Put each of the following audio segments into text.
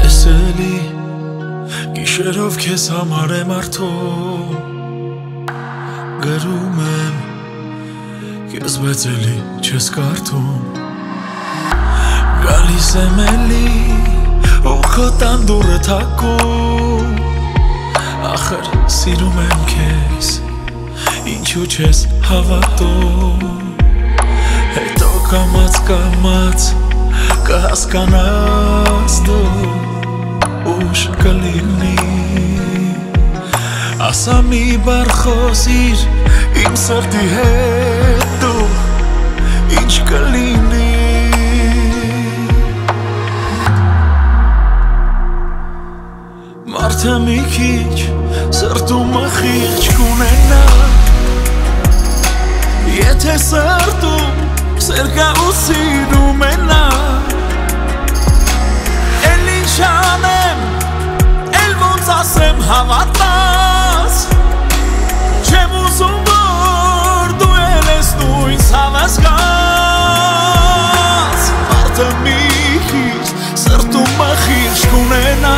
տեսելի գիշերով քեզ համար եմ արթուն գրում եմ քեզ բայց էլի չես կարդում գալիս եմ էլի ու քո տան դուռը թակում ախր սիրում եմ քեզ ինչու չես հավատում հետո կամաց կհասկանաս դու ուշ կլինի ասա մի բառ խոսիր իմ սրտի հետ դու ինչ կլինի մարդը մի քիչ սրտումը խիղճ կունենա եթե սրտում սեր կա ու սիրում է նա էլ ինչ անեմ էլ ոնց ասեմ հավատաս չեմ ուզում որ դու էլ ես նույն ցավս գաս մարդը մի քիչ սրտումը խիղճ կունենա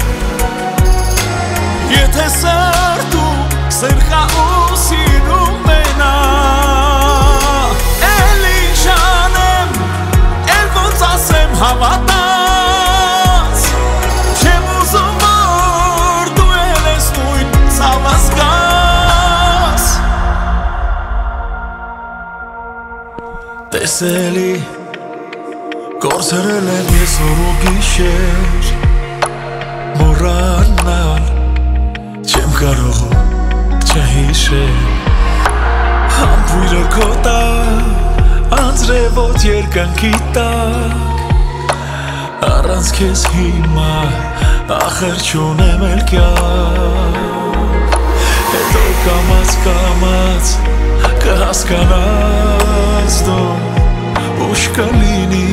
եթե սրտում սեր կա ու սիրում է նա հավատաս չեմ ուզում որ դու էլ ես նույն ցավս գաս տեսելի կորցրել եմ ես օր ու գիշեր մոռանալ չեմ կարող չհիշել համբույրը քո տակ անձրևոտ երկնքի տակ առանց քեզ հիմա ախր չունեմ էլ կյանք հետո կամաց կհասկանաս դու ուշ կլինի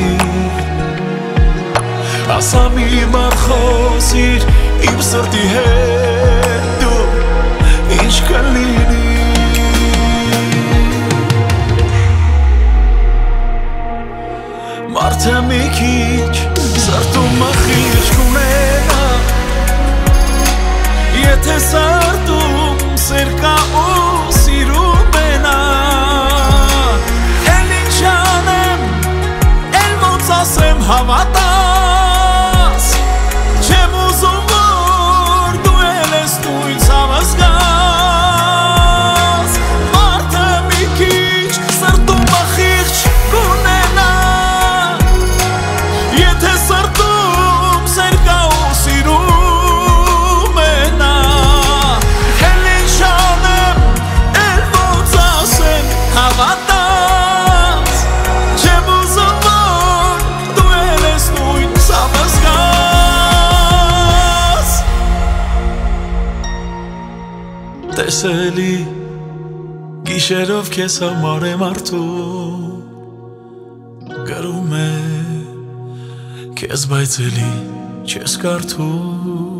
ասա մի բառ խոսիր իմ սրտի հետ դու ինչ կլինի մարդը մի քիչ սրտումը խիղճ կունենա եթե սրտում սեր կա ու սիրում է նա էլ ինչ անեմ էլ ոնց ասեմ հավատաս չեմ ուզում որ դու էլ ես նույն ցավս գաս մարդը մի քիչ սրտումը խիղճ կունենա եթե սրտում սեր կա ու սիրում է նա էլ ինչ անեմ էլ ոնց ասեմ հավատաս չեմ ուզում որ դու էլ ես նույն ցավս գաս տեսելի գիշերով քեզ համար եմ արթուն գրում եմ քեզ բայց էլի չես կարդում